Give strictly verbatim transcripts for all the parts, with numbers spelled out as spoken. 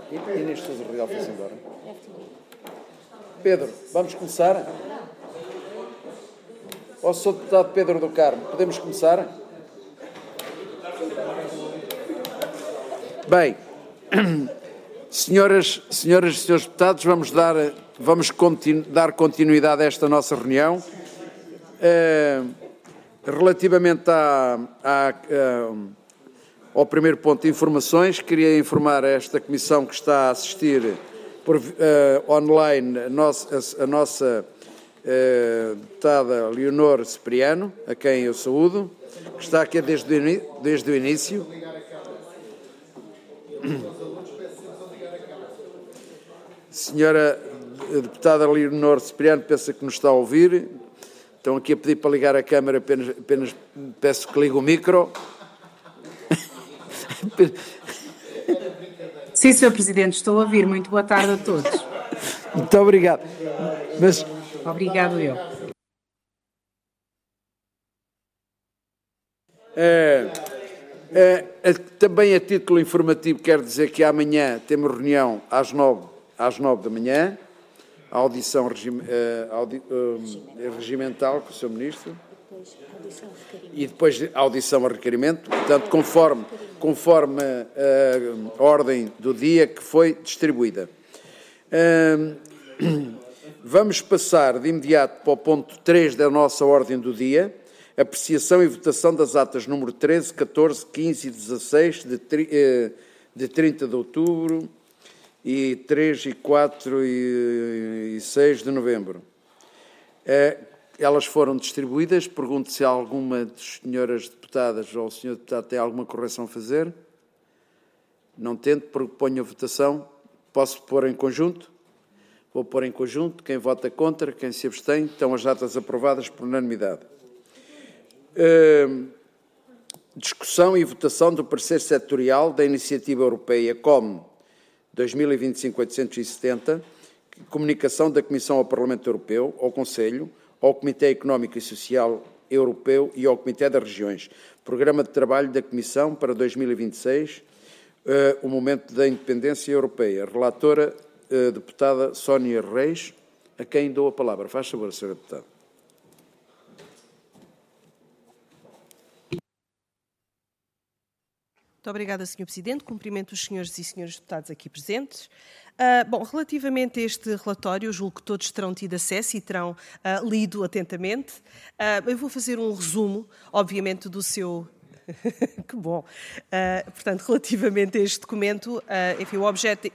Inês Sousa Real foi-se embora. Pedro, vamos começar? Ó, Sr Deputado Pedro do Carmo, podemos começar? Bem, senhoras, senhoras e senhores deputados, vamos dar, vamos continu, dar continuidade a esta nossa reunião. Uh, relativamente à, à, uh, ao primeiro ponto de informações, queria informar esta comissão que está a assistir por, uh, online a nossa, a nossa uh, deputada Leonor Cipriano, a quem eu saúdo, que está aqui desde o, desde o início. Senhora deputada Leonor Cipriano, pensa que nos está a ouvir. Estão aqui a pedir para ligar a câmara, apenas, apenas peço que ligue o micro. Sim, senhor Presidente, estou a ouvir. Muito boa tarde a todos. Muito obrigado. Mas... Obrigado eu. É, é, é, também a título informativo quero dizer que amanhã temos reunião às nove, às nove da manhã. A audição regime, uh, audi, uh, regimental com o senhor Ministro e depois a audição a requerimento, portanto, conforme, conforme uh, a ordem do dia que foi distribuída. Uh, vamos passar de imediato para o ponto três da nossa ordem do dia, apreciação e votação das atas número treze, catorze, quinze e dezasseis de, uh, de trinta de outubro e três, e quatro e seis de novembro. Elas foram distribuídas. Pergunto se alguma das senhoras deputadas ou o senhor deputado tem alguma correção a fazer. Não tento, proponho a votação. Posso pôr em conjunto? Vou pôr em conjunto. Quem vota contra, quem se abstém, estão as atas aprovadas por unanimidade. Uh, discussão e votação do parecer setorial da Iniciativa Europeia C O M dois mil e vinte e cinco oitocentos e setenta, comunicação da Comissão ao Parlamento Europeu, ao Conselho, ao Comitê Económico e Social Europeu e ao Comitê das Regiões. Programa de trabalho da Comissão para dois mil e vinte e seis, uh, o momento da independência europeia. Relatora, uh, deputada Sónia Reis, a quem dou a palavra. Faz favor, senhora deputada. Muito obrigada, senhor Presidente. Cumprimento os senhores e senhores deputados aqui presentes. Uh, bom, relativamente a este relatório, julgo que todos terão tido acesso e terão uh, lido atentamente. Uh, eu vou fazer um resumo, obviamente, do seu... que bom. Uh, portanto, relativamente a este documento, uh, enfim, o objeto...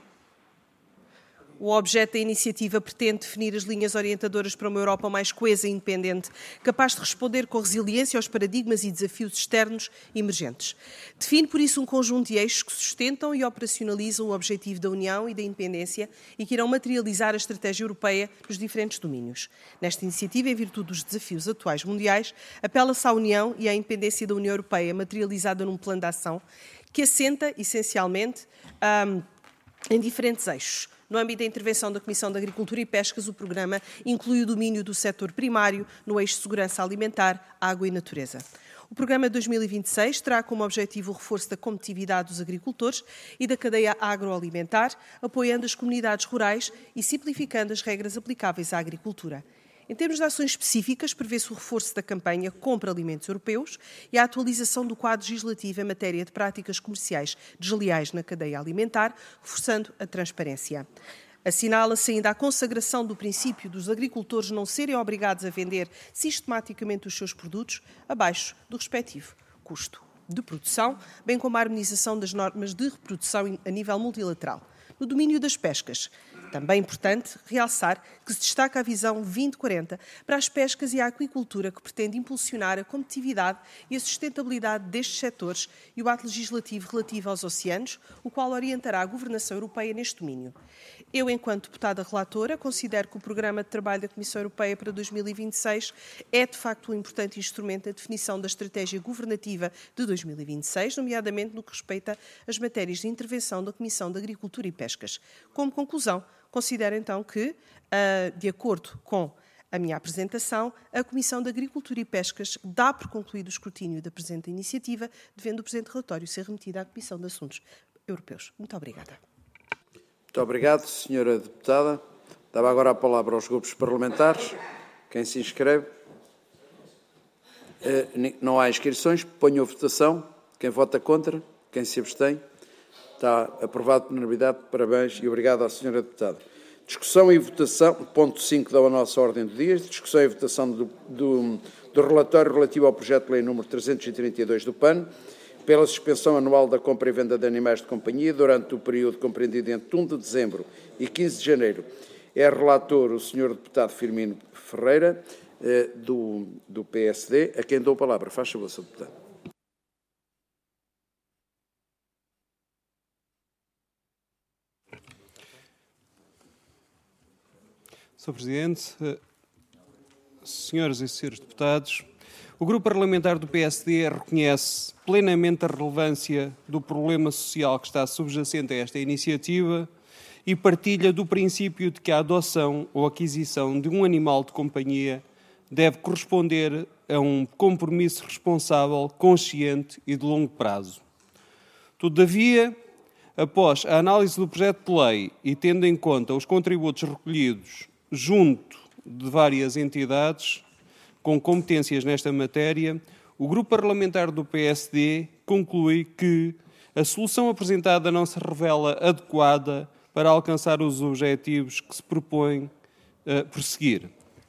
O objeto da iniciativa pretende definir as linhas orientadoras para uma Europa mais coesa e independente, capaz de responder com resiliência aos paradigmas e desafios externos emergentes. Define, por isso, um conjunto de eixos que sustentam e operacionalizam o objetivo da União e da independência e que irão materializar a estratégia europeia nos diferentes domínios. Nesta iniciativa, em virtude dos desafios atuais mundiais, apela-se à União e à independência da União Europeia, materializada num plano de ação que assenta, essencialmente, um, em diferentes eixos. No âmbito da intervenção da Comissão de Agricultura e Pescas, o programa inclui o domínio do setor primário no eixo de segurança alimentar, água e natureza. O programa dois mil e vinte e seis terá como objetivo o reforço da competitividade dos agricultores e da cadeia agroalimentar, apoiando as comunidades rurais e simplificando as regras aplicáveis à agricultura. Em termos de ações específicas, prevê-se o reforço da campanha Compra Alimentos Europeus e a atualização do quadro legislativo em matéria de práticas comerciais desleais na cadeia alimentar, reforçando a transparência. Assinala-se ainda a consagração do princípio dos agricultores não serem obrigados a vender sistematicamente os seus produtos abaixo do respectivo custo de produção, bem como a harmonização das normas de reprodução a nível multilateral. No domínio das pescas, também é importante realçar que se destaca a visão vinte quarenta para as pescas e a aquicultura, que pretende impulsionar a competitividade e a sustentabilidade destes setores, e o ato legislativo relativo aos oceanos, o qual orientará a governação europeia neste domínio. Eu, enquanto deputada relatora, considero que o Programa de Trabalho da Comissão Europeia para dois mil e vinte e seis é, de facto, um importante instrumento da definição da estratégia governativa de dois mil e vinte e seis, nomeadamente no que respeita às matérias de intervenção da Comissão de Agricultura e Pescas. Como conclusão, considero então que, de acordo com a minha apresentação, a Comissão de Agricultura e Pescas dá por concluído o escrutínio da presente iniciativa, devendo o presente relatório ser remetido à Comissão de Assuntos Europeus. Muito obrigada. Muito obrigado, senhora deputada. Dava agora a palavra aos grupos parlamentares. Quem se inscreve? Não há inscrições. Ponho a votação. Quem vota contra? Quem se abstém? Está aprovado por unanimidade. Parabéns e obrigado à senhora deputada. Discussão e votação, ponto cinco da nossa ordem do dia, discussão e votação do, do, do relatório relativo ao projeto de lei número trezentos e trinta e dois do P A N, pela suspensão anual da compra e venda de animais de companhia durante o período compreendido entre um de dezembro e quinze de janeiro. É relator o senhor deputado Firmino Ferreira, do, do P S D, a quem dou a palavra. Faz favor, senhor deputado. senhor Presidente, senhoras e senhores deputados, o Grupo Parlamentar do P S D reconhece plenamente a relevância do problema social que está subjacente a esta iniciativa e partilha do princípio de que a adoção ou aquisição de um animal de companhia deve corresponder a um compromisso responsável, consciente e de longo prazo. Todavia, após a análise do projeto de lei e tendo em conta os contributos recolhidos junto de várias entidades com competências nesta matéria, o Grupo Parlamentar do P S D conclui que a solução apresentada não se revela adequada para alcançar os objetivos que se propõe uh, perseguir.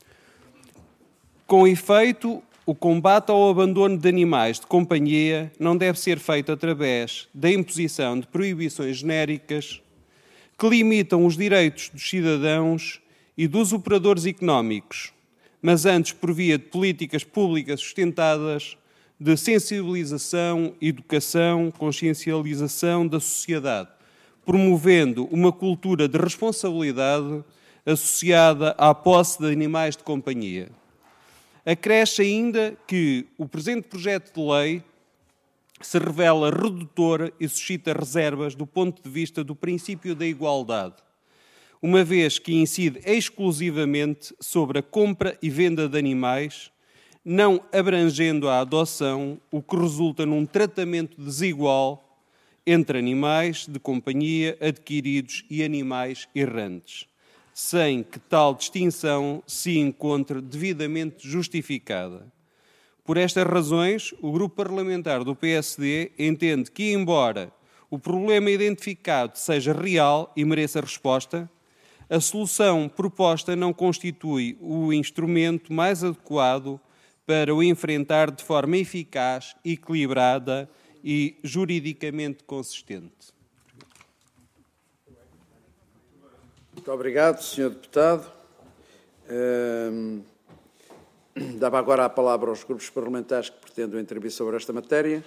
Com efeito, o combate ao abandono de animais de companhia não deve ser feito através da imposição de proibições genéricas que limitam os direitos dos cidadãos e dos operadores económicos, mas antes por via de políticas públicas sustentadas de sensibilização, educação, consciencialização da sociedade, promovendo uma cultura de responsabilidade associada à posse de animais de companhia. Acresce ainda que o presente projeto de lei se revela redutor e suscita reservas do ponto de vista do princípio da igualdade, uma vez que incide exclusivamente sobre a compra e venda de animais, não abrangendo a adoção, o que resulta num tratamento desigual entre animais de companhia adquiridos e animais errantes, sem que tal distinção se encontre devidamente justificada. Por estas razões, o Grupo Parlamentar do P S D entende que, embora o problema identificado seja real e mereça resposta, a solução proposta não constitui o instrumento mais adequado para o enfrentar de forma eficaz, equilibrada e juridicamente consistente. Muito obrigado, senhor deputado. Um, dava agora a palavra aos grupos parlamentares que pretendam intervir sobre esta matéria.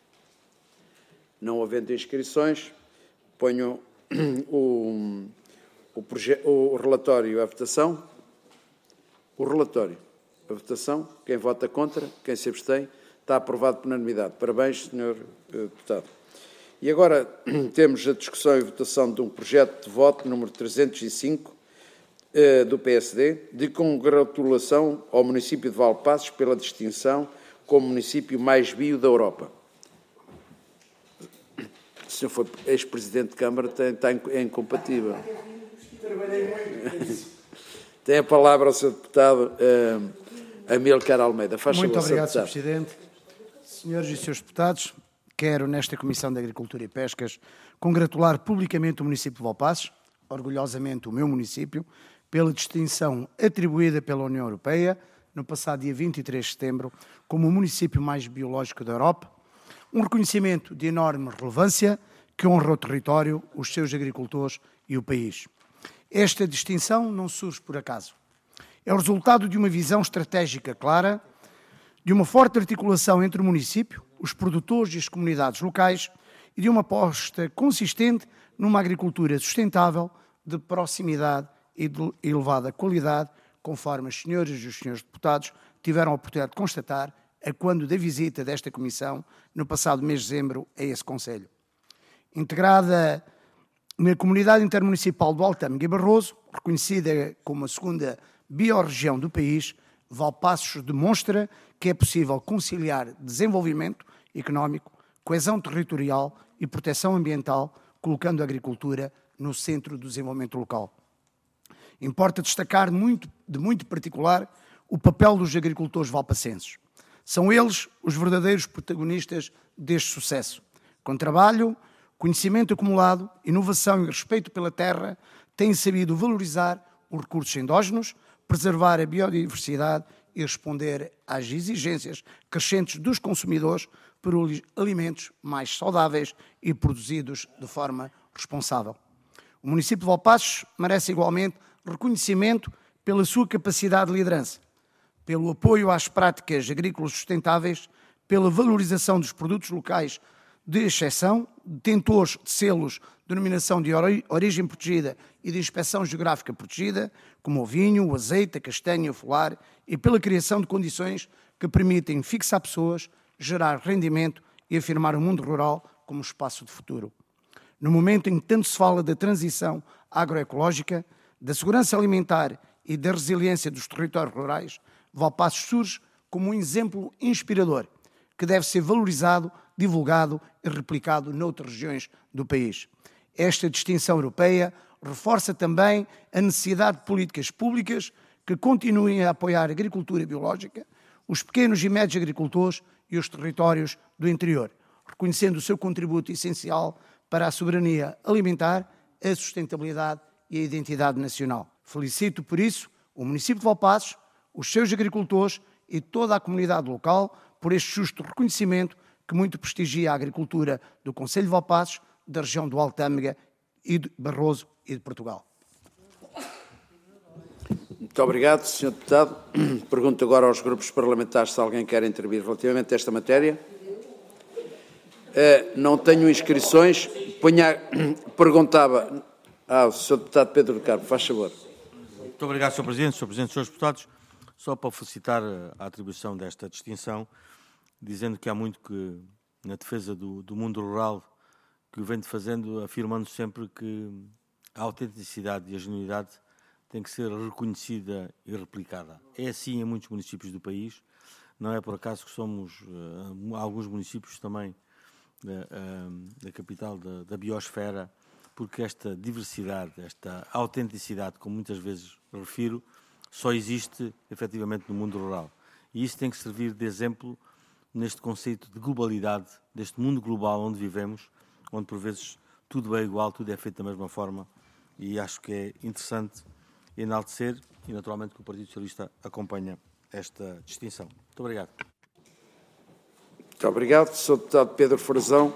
Não havendo inscrições, ponho o... O, o relatório à votação. O relatório à votação. Quem vota contra, quem se abstém, está aprovado por unanimidade. Parabéns, senhor deputado. E agora temos a discussão e votação de um projeto de voto número trezentos e cinco do P S D, de congratulação ao município de Valpassos pela distinção como município mais bio da Europa. O senhor foi ex-presidente de Câmara, está incompatível. Tem a palavra o senhor deputado uh, Amílcar Almeida. Faz Muito favor, obrigado, senhor Presidente. Senhores e senhores deputados, quero, nesta Comissão de Agricultura e Pescas, congratular publicamente o município de Valpassos, orgulhosamente o meu município, pela distinção atribuída pela União Europeia, no passado dia vinte e três de setembro, como o município mais biológico da Europa, um reconhecimento de enorme relevância que honra o território, os seus agricultores e o país. Esta distinção não surge por acaso. É o resultado de uma visão estratégica clara, de uma forte articulação entre o município, os produtores e as comunidades locais e de uma aposta consistente numa agricultura sustentável, de proximidade e de elevada qualidade, conforme as senhoras e os senhores deputados tiveram a oportunidade de constatar a quando da visita desta Comissão no passado mês de dezembro a esse Conselho. Integrada na Comunidade Intermunicipal do Altâmega e Barroso, reconhecida como a segunda biorregião do país, Valpassos demonstra que é possível conciliar desenvolvimento económico, coesão territorial e proteção ambiental colocando a agricultura no centro do desenvolvimento local. Importa destacar muito, de muito particular o papel dos agricultores valpacenses. São eles os verdadeiros protagonistas deste sucesso. Com trabalho, conhecimento acumulado, inovação e respeito pela terra, têm sabido valorizar os recursos endógenos, preservar a biodiversidade e responder às exigências crescentes dos consumidores por alimentos mais saudáveis e produzidos de forma responsável. O município de Valpaços merece igualmente reconhecimento pela sua capacidade de liderança, pelo apoio às práticas agrícolas sustentáveis, pela valorização dos produtos locais de exceção, detentores de selos de denominação de origem protegida e de inspeção geográfica protegida, como o vinho, o azeite, a castanha e o folar, e pela criação de condições que permitem fixar pessoas, gerar rendimento e afirmar o mundo rural como espaço de futuro. No momento em que tanto se fala da transição agroecológica, da segurança alimentar e da resiliência dos territórios rurais, Valpaços surge como um exemplo inspirador que deve ser valorizado, divulgado e replicado noutras regiões do país. Esta distinção europeia reforça também a necessidade de políticas públicas que continuem a apoiar a agricultura biológica, os pequenos e médios agricultores e os territórios do interior, reconhecendo o seu contributo essencial para a soberania alimentar, a sustentabilidade e a identidade nacional. Felicito, por isso, o município de Valpaços, os seus agricultores e toda a comunidade local por este justo reconhecimento que muito prestigia a agricultura do Concelho de Valpaços, da região do Alto Tâmega e de Barroso e de Portugal. Muito obrigado, senhor Deputado. Pergunto agora aos grupos parlamentares se alguém quer intervir relativamente a esta matéria. Não tenho inscrições. Ponha... Perguntava... Ah, o senhor Deputado Pedro do Carmo, faz favor. Muito obrigado, senhor Presidente, senhor Presidente, senhores Deputados. Só para felicitar a atribuição desta distinção, dizendo que há muito que, na defesa do, do mundo rural, que o venho fazendo, afirmando sempre que a autenticidade e a genuinidade têm que ser reconhecida e replicada. É assim em muitos municípios do país. Não é por acaso que somos uh, alguns municípios também da, uh, da capital da, da biosfera, porque esta diversidade, esta autenticidade, como muitas vezes refiro, só existe efetivamente no mundo rural. E isso tem que servir de exemplo neste conceito de globalidade, deste mundo global onde vivemos, onde por vezes tudo é igual, tudo é feito da mesma forma, e acho que é interessante enaltecer e naturalmente que o Partido Socialista acompanha esta distinção. Muito obrigado. Muito obrigado, senhor Deputado Pedro Frazão.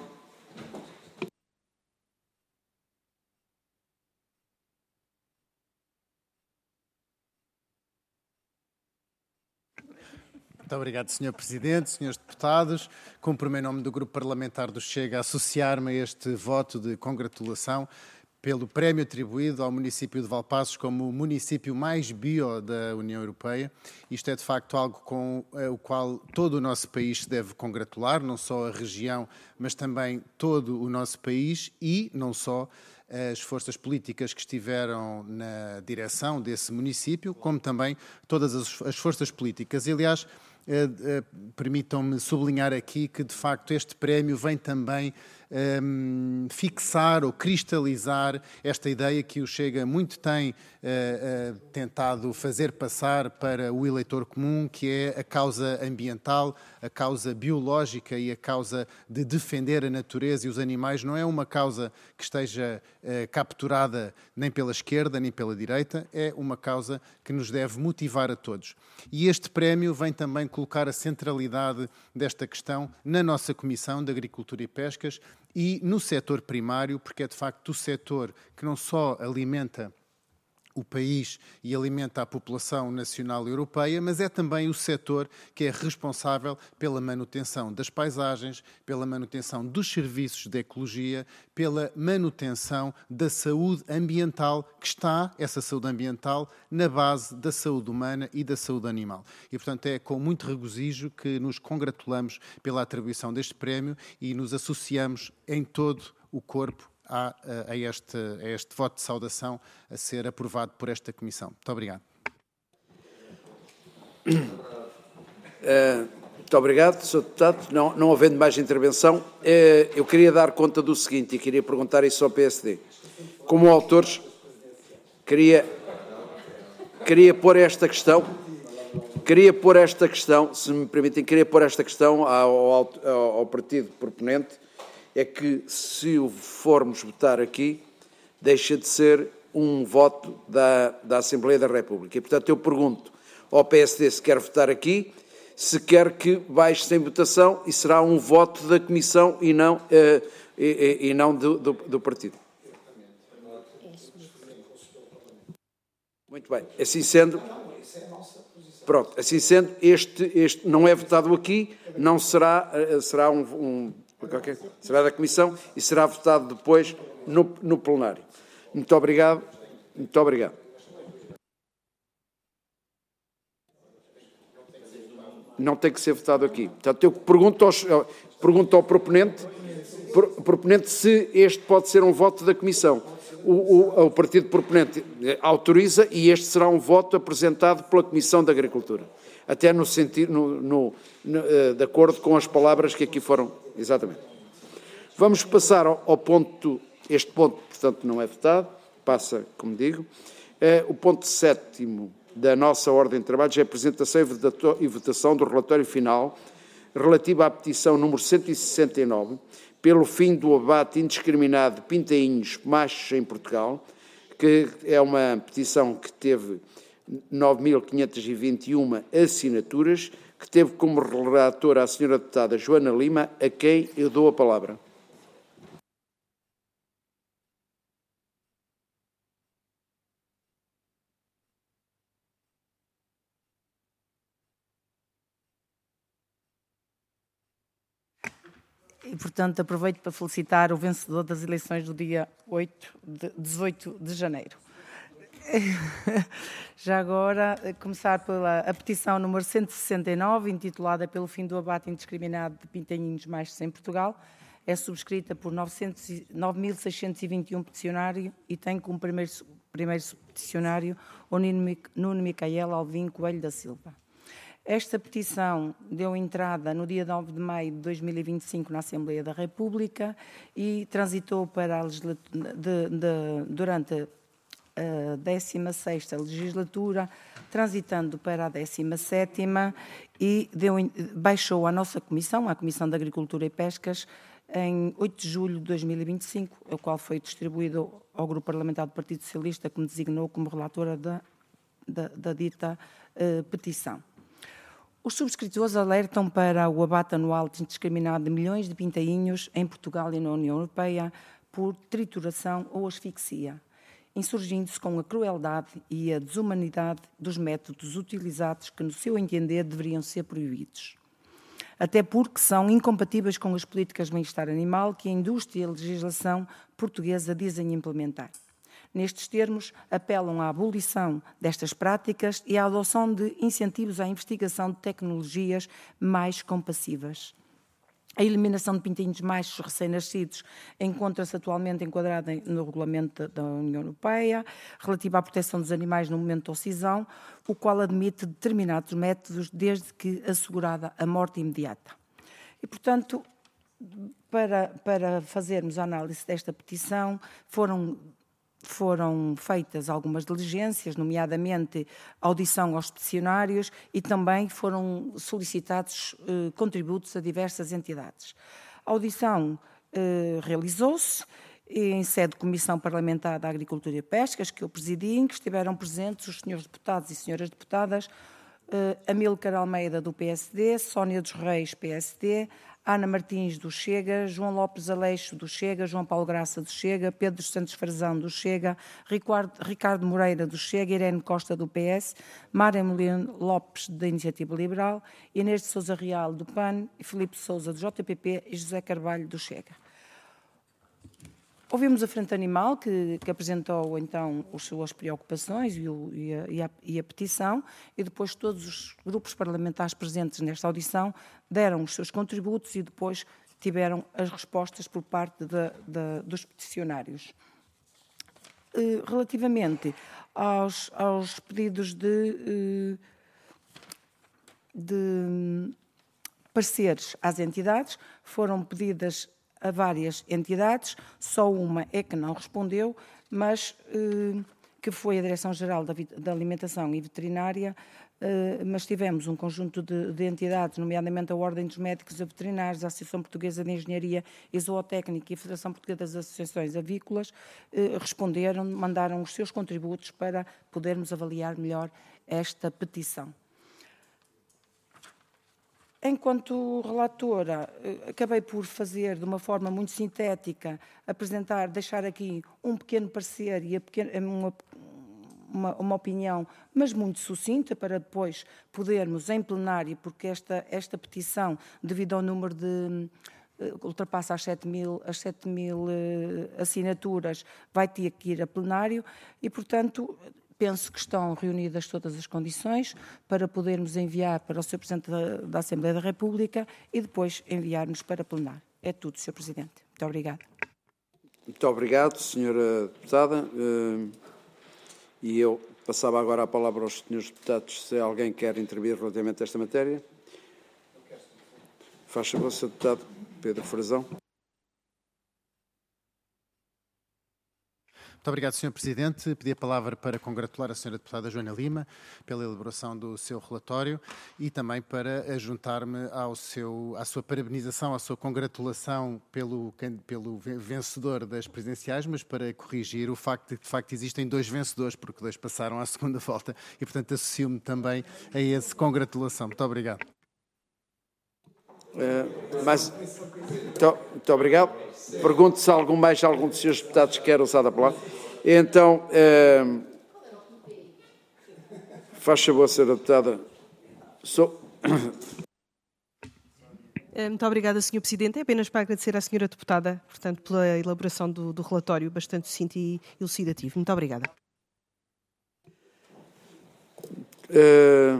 Muito obrigado, senhor Presidente, senhores Deputados. Cumpro-me em nome do Grupo Parlamentar do Chega a associar-me a este voto de congratulação pelo prémio atribuído ao município de Valpaços como o município mais bio da União Europeia. Isto é, de facto, algo com o qual todo o nosso país se deve congratular, não só a região, mas também todo o nosso país e não só as forças políticas que estiveram na direção desse município, como também todas as, as forças políticas. E, aliás, eh, eh, permitam-me sublinhar aqui que, de facto, este prémio vem também eh, fixar ou cristalizar esta ideia que o Chega muito tem eh, eh, tentado fazer passar para o eleitor comum, que é a causa ambiental, a causa biológica e a causa de defender a natureza e os animais. Não é uma causa que esteja eh, capturada nem pela esquerda nem pela direita, é uma causa que nos deve motivar a todos. E este prémio vem também colocar a centralidade desta questão na nossa Comissão de Agricultura e Pescas e no setor primário, porque é de facto o setor que não só alimenta o país e alimenta a população nacional e europeia, mas é também o setor que é responsável pela manutenção das paisagens, pela manutenção dos serviços de ecologia, pela manutenção da saúde ambiental, que está, essa saúde ambiental, na base da saúde humana e da saúde animal. E, portanto, é com muito regozijo que nos congratulamos pela atribuição deste prémio e nos associamos em todo o corpo A, a, este, a este voto de saudação a ser aprovado por esta Comissão. Muito obrigado. Uh, Muito obrigado, senhor Deputado. Não, não havendo mais intervenção, eh, eu queria dar conta do seguinte e queria perguntar isso ao P S D. Como autores, queria, queria pôr esta questão, queria pôr esta questão, se me permitem, queria pôr esta questão ao, ao, ao partido proponente, é que se o formos votar aqui, deixa de ser um voto da, da Assembleia da República. E, portanto, eu pergunto ao P S D se quer votar aqui, se quer que baixe sem votação e será um voto da Comissão e não, uh, e, e não do, do, do partido. Muito bem. Assim sendo, pronto, assim sendo, este, este não é votado aqui, não será, uh, será um, um okay, será da Comissão e será votado depois no, no plenário. Muito obrigado. Muito obrigado. Não tem que ser votado aqui. Portanto, eu pergunto, aos, pergunto ao proponente, proponente se este pode ser um voto da Comissão. O, o, o partido proponente autoriza e este será um voto apresentado pela Comissão da Agricultura. Até no sentido, no, no, no, de acordo com as palavras que aqui foram. Exatamente. Vamos passar ao, ao ponto, este ponto, portanto, não é votado, passa, como digo. É, o ponto sétimo da nossa ordem de trabalhos é a apresentação e votação do relatório final relativo à petição número cento e sessenta e nove, pelo fim do abate indiscriminado de pintainhos machos em Portugal, que é uma petição que teve nove mil quinhentas e vinte e uma assinaturas, que teve como relatora a senhora deputada Joana Lima, a quem eu dou a palavra. E, portanto, aproveito para felicitar o vencedor das eleições do dia oito de, dezoito de janeiro. Já agora, começar pela a petição número cento e sessenta e nove, intitulada Pelo fim do abate indiscriminado de pintainhos machos em Portugal, é subscrita por nove mil seiscentos e vinte e um peticionários e tem como primeiro, primeiro peticionário o Nuno Micael Alvim Coelho da Silva. Esta petição deu entrada no dia nove de maio de dois mil e vinte e cinco na Assembleia da República e transitou para a legislatura, de, de, durante a décima sexta legislatura, transitando para a décima sétima e deu, baixou à nossa Comissão, à Comissão de Agricultura e Pescas, em oito de julho de dois mil e vinte e cinco, o qual foi distribuído ao Grupo Parlamentar do Partido Socialista, que me designou como relatora da, da, da dita uh, petição. Os subscritores alertam para o abate anual indiscriminado de milhões de pintainhos em Portugal e na União Europeia por trituração ou asfixia, insurgindo-se com a crueldade e a desumanidade dos métodos utilizados que, no seu entender, deveriam ser proibidos. Até porque são incompatíveis com as políticas de bem-estar animal que a indústria e a legislação portuguesa dizem implementar. Nestes termos, apelam à abolição destas práticas e à adoção de incentivos à investigação de tecnologias mais compassivas. A eliminação de pintainhos machos recém-nascidos encontra-se atualmente enquadrada no regulamento da União Europeia, relativa à proteção dos animais no momento da cisão, o qual admite determinados métodos desde que assegurada a morte imediata. E, portanto, para, para fazermos a análise desta petição, foram Foram feitas algumas diligências, nomeadamente audição aos peticionários e também foram solicitados eh, contributos a diversas entidades. A audição eh, realizou-se em sede de Comissão Parlamentar da Agricultura e Pescas, que eu presidi, em que estiveram presentes os senhores deputados e senhoras deputadas, eh, Amílcar Almeida, do P S D, Sónia dos Reis, P S D, Ana Martins, do Chega, João Lopes Aleixo, do Chega, João Paulo Graça, do Chega, Pedro Santos Frazão, do Chega, Ricardo Moreira, do Chega, Irene Costa, do P S, Mária Molino Lopes, da Iniciativa Liberal, Inês de Sousa Real, do P A N, Filipe Sousa, do J P P e José Carvalho, do Chega. Ouvimos a Frente Animal, que, que apresentou, então, as suas preocupações e, o, e, a, e, a, e a petição, e depois todos os grupos parlamentares presentes nesta audição deram os seus contributos e depois tiveram as respostas por parte de, de, dos peticionários. Relativamente aos, aos pedidos de, de pareceres às entidades, foram pedidas a várias entidades, só uma é que não respondeu, mas eh, que foi a Direção-Geral da, da Alimentação e Veterinária, eh, mas tivemos um conjunto de, de entidades, nomeadamente a Ordem dos Médicos e Veterinários, a Associação Portuguesa de Engenharia e Zootécnica e a Federação Portuguesa das Associações Avícolas, eh, responderam, mandaram os seus contributos para podermos avaliar melhor esta petição. Enquanto relatora, acabei por fazer de uma forma muito sintética, apresentar, deixar aqui um pequeno parecer e uma, uma, uma opinião, mas muito sucinta, para depois podermos, em plenário, porque esta, esta petição, devido ao número de... ultrapassa as sete mil, as sete mil assinaturas, vai ter que ir a plenário e, portanto... penso que estão reunidas todas as condições para podermos enviar para o senhor Presidente da, da Assembleia da República e depois enviarmos para plenário. É tudo, senhor Presidente. Muito obrigada. Muito obrigado, senhora Deputada. E eu passava agora a palavra aos senhores Deputados, se alguém quer intervir relativamente a esta matéria. Faz favor, senhor Deputado Pedro Frazão. Muito obrigado, senhor Presidente. Pedi a palavra para congratular a senhora Deputada Joana Lima pela elaboração do seu relatório e também para juntar-me ao seu, à sua parabenização, à sua congratulação pelo, pelo vencedor das presidenciais, mas para corrigir o facto de que, de facto, existem dois vencedores, porque dois passaram à segunda volta e, portanto, associo-me também a essa congratulação. Muito obrigado. Uh, mas, muito, muito obrigado. Pergunto se algum mais algum dos senhores deputados quer usar a palavra. Então, uh, faz favor, senhora deputada. Sou... Muito obrigada, senhor Presidente. É apenas para agradecer à senhora deputada, portanto, pela elaboração do, do relatório bastante sucinto e elucidativo. Muito obrigada. Uh,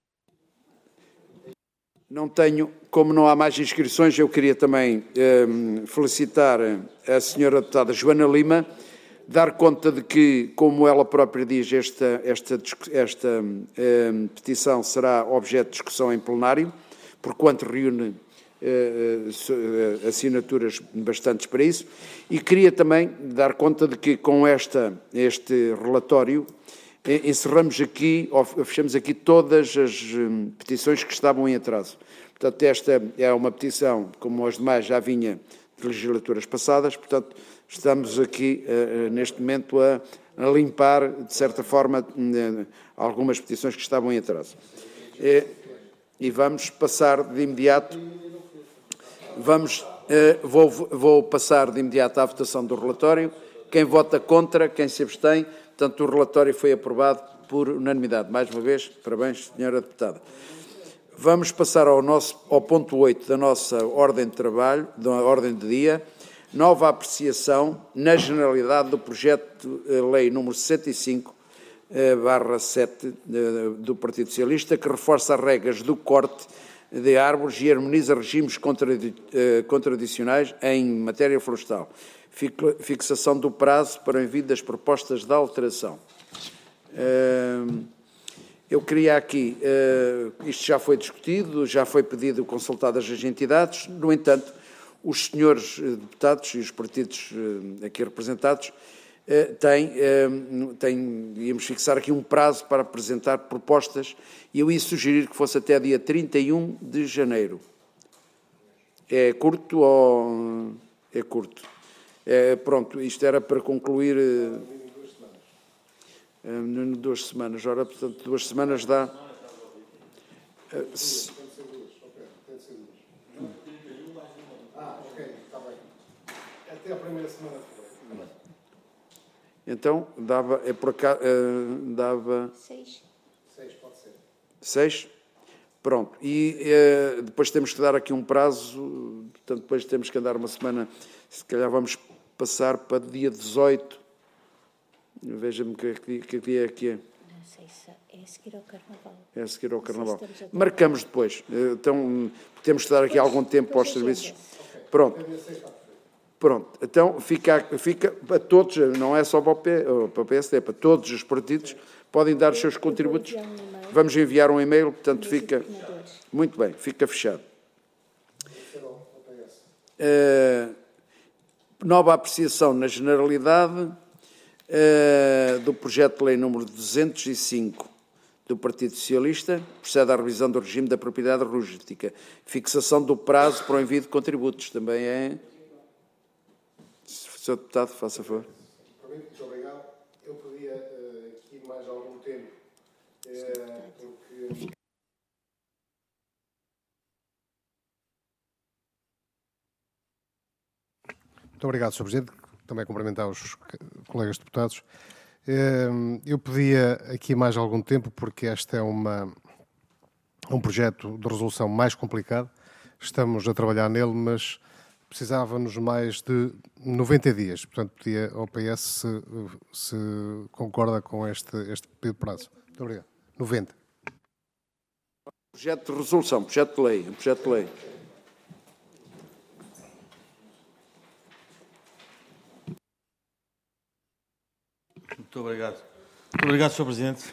não tenho, como não há mais inscrições, eu queria também uh, felicitar a senhora deputada Joana Lima, dar conta de que, como ela própria diz, esta, esta, esta uh, petição será objeto de discussão em plenário, porquanto reúne uh, assinaturas bastantes para isso, e queria também dar conta de que, com esta, este relatório, encerramos aqui, ou fechamos aqui todas as petições que estavam em atraso. Portanto, esta é uma petição, como as demais já vinha de legislaturas passadas, portanto, estamos aqui, neste momento, a, a limpar, de certa forma, algumas petições que estavam em atraso. E, e vamos passar de imediato, vamos, vou, vou passar de imediato à votação do relatório. Quem vota contra, quem se abstém. Portanto, o relatório foi aprovado por unanimidade. Mais uma vez, parabéns, senhora deputada. Vamos passar ao, nosso, ao ponto oito da nossa ordem de trabalho, da ordem de dia, nova apreciação na generalidade do projeto de lei número sessenta e cinco, barra sete, do Partido Socialista, que reforça as regras do corte de árvores e harmoniza regimes contradicionais em matéria florestal. Fixação do prazo para o envio das propostas de alteração. Eu queria aqui, isto já foi discutido, já foi pedido consultadas as entidades, no entanto, os senhores deputados e os partidos aqui representados têm, têm, íamos fixar aqui um prazo para apresentar propostas e eu ia sugerir que fosse até dia trinta e um de janeiro. É curto ou... é curto? É, pronto, isto era para concluir uh, uh, duas semanas. Ora, portanto, duas semanas dá. Uh, se... Ah, ok, está bem. Até a primeira semana. Então, dava. É por cá, uh, dava. Seis. Seis, pode ser. Seis? Pronto. E uh, depois temos que dar aqui um prazo, portanto, depois temos que andar uma semana. Se calhar vamos passar para dia dezoito. Veja-me que, que, que dia é que é. Não sei se é a seguir ao Carnaval. É a seguir ao Carnaval. Marcamos depois. Então, temos que dar aqui algum tempo aos serviços. Pronto. Pronto. Então, fica, fica para todos, não é só para o, P, para o P S D, é para todos os partidos, podem dar os seus contributos. Vamos enviar um e-mail, portanto, fica... Muito bem, fica fechado. Uh, nova apreciação na generalidade uh, do projeto de lei número duzentos e cinco do Partido Socialista, procede à revisão do regime da propriedade rústica, fixação do prazo para o envio de contributos. Também é... senhor Deputado, faça favor. Muito obrigado. Eu pedia uh, aqui mais algum tempo, uh, porque... Muito obrigado, senhor Presidente. Também cumprimentar os colegas deputados. Eu pedia aqui mais algum tempo porque este é uma, um projeto de resolução mais complicado. Estamos a trabalhar nele, mas precisávamos mais de noventa dias. Portanto, pedia ao P S se, se concorda com este, este pedido de prazo. Muito obrigado. noventa. Projeto de resolução, projeto de lei, projeto de lei. Muito obrigado. Muito obrigado, senhor Presidente.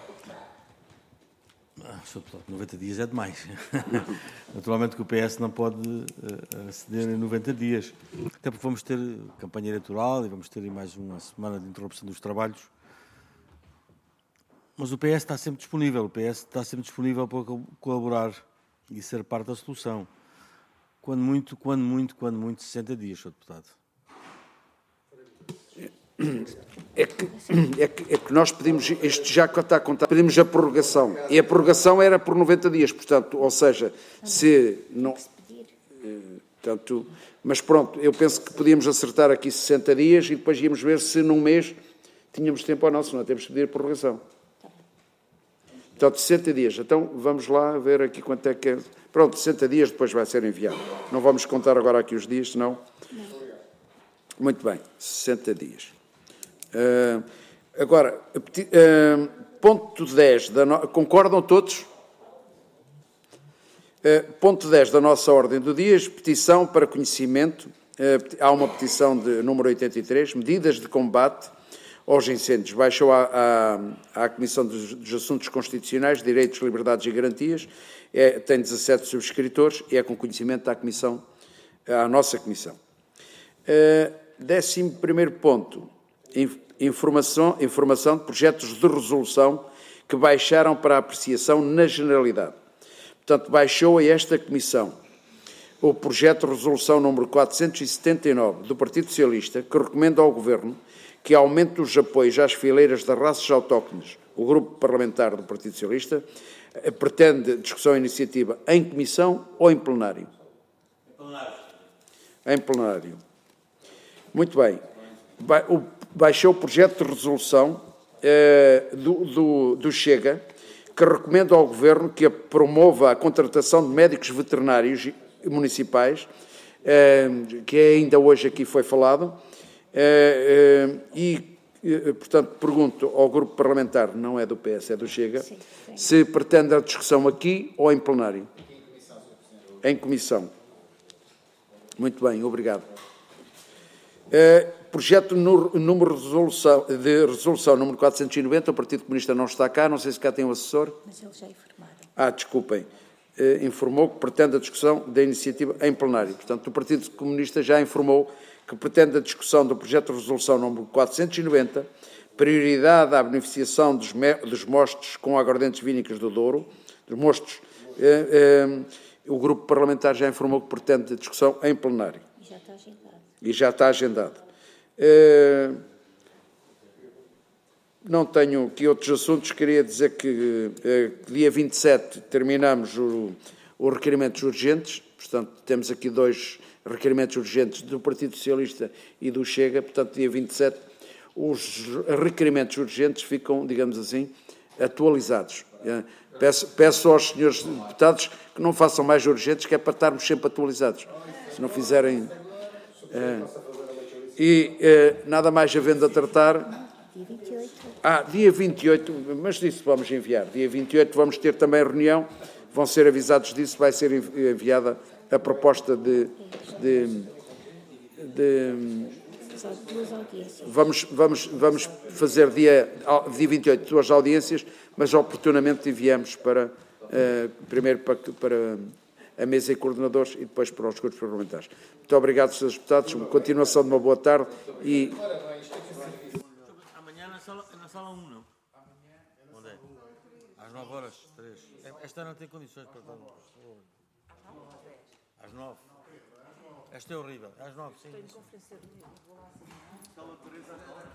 Ah, senhor Deputado, noventa dias é demais. Naturalmente que o P S não pode uh, aceder em noventa dias. Até porque vamos ter campanha eleitoral e vamos ter mais uma semana de interrupção dos trabalhos. Mas o P S está sempre disponível. O P S está sempre disponível para colaborar e ser parte da solução. Quando muito, quando muito, quando muito, sessenta dias, senhor Deputado. É que, é, que, é que nós pedimos, isto já está a contar, pedimos a prorrogação, e a prorrogação era por noventa dias, portanto, ou seja, se não... Portanto, mas pronto, eu penso que podíamos acertar aqui sessenta dias e depois íamos ver se num mês tínhamos tempo ou não, se não temos que pedir a prorrogação. Portanto, sessenta dias. Então, vamos lá ver aqui quanto é que é... Pronto, sessenta dias depois vai ser enviado. Não vamos contar agora aqui os dias, senão... Muito bem, sessenta dias. Uh, agora, uh, ponto dez, da no... concordam todos? Uh, ponto dez da nossa ordem do dia, petição para conhecimento, uh, há uma petição de número oitenta e três, medidas de combate aos incêndios. Baixou à, à, à Comissão dos, dos Assuntos Constitucionais, Direitos, Liberdades e Garantias, é, tem dezassete subscritores e é com conhecimento à Comissão, à nossa Comissão. Uh, décimo primeiro ponto, informação, informação de projetos de resolução que baixaram para apreciação na generalidade. Portanto, baixou a esta Comissão o projeto de resolução número quatrocentos e setenta e nove do Partido Socialista, que recomenda ao Governo que aumente os apoios às fileiras das raças autóctones. O Grupo Parlamentar do Partido Socialista pretende discussão e iniciativa em Comissão ou em plenário? Em plenário. Em plenário. Muito bem. Baixou o projeto de resolução eh, do, do, do Chega, que recomenda ao Governo que promova a contratação de médicos veterinários municipais, eh, que ainda hoje aqui foi falado, eh, eh, e, eh, portanto, pergunto ao Grupo Parlamentar, não é do P S, é do Chega, sim, sim. Se pretende a discussão aqui ou em plenário? Em comissão, senhor Presidente. Em comissão. Muito bem, obrigado. Uh, projeto no, número de resolução, de resolução número quatrocentos e noventa, o Partido Comunista não está cá, não sei se cá tem um assessor. Mas eles já informaram. Ah, desculpem. Uh, informou que pretende a discussão da iniciativa em plenário. Portanto, o Partido Comunista já informou que pretende a discussão do projeto de resolução número quatrocentos e noventa, prioridade à beneficiação dos, dos mostos com aguardentes vínicas do Douro, dos mostos. Uh, uh, o Grupo Parlamentar já informou que pretende a discussão em plenário. E já está agendado. E já está agendado. Uh, não tenho aqui outros assuntos. Queria dizer que uh, dia vinte e sete terminamos o, os requerimentos urgentes. Portanto, temos aqui dois requerimentos urgentes do Partido Socialista e do Chega. Portanto, dia vinte e sete, os requerimentos urgentes ficam, digamos assim, atualizados. Uh, peço, peço aos senhores deputados que não façam mais urgentes, que é para estarmos sempre atualizados. Se não fizerem... Uh, e uh, nada mais havendo a tratar. Dia vinte e oito. Ah, dia vinte e oito, mas disso vamos enviar. Dia vinte e oito vamos ter também reunião, vão ser avisados disso, vai ser enviada a proposta de. de, de duas audiências. Vamos, vamos, vamos fazer dia, dia vinte e oito duas audiências, mas oportunamente enviamos para. Uh, primeiro para. para a mesa e coordenadores e depois para os grupos parlamentares. Muito obrigado, senhores deputados. Continuação de uma boa tarde e... Amanhã na sala, na sala um, não? Onde é? Às nove horas, três. Esta não tem condições para estar. Às nove. Esta é horrível. Às nove, sim. Sala três às nove.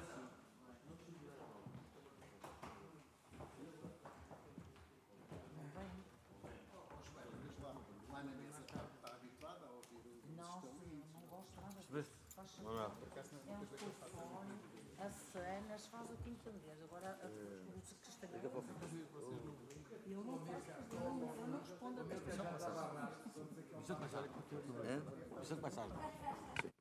A Cenas faz o quinto mês, agora a Cristina. Eu não respondo a questão. Precisa começar. Precisa começar.